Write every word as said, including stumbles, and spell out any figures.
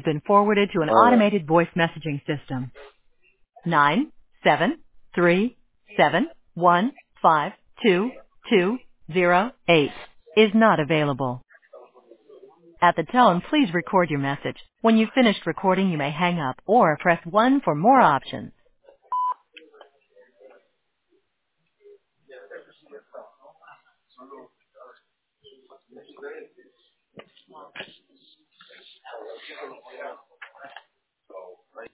been forwarded to an Uh, automated voice messaging system. Nine seven three seven one five two two zero eight is not available. At the tone, please record your message. When you've finished recording, you may hang up or press one for more options.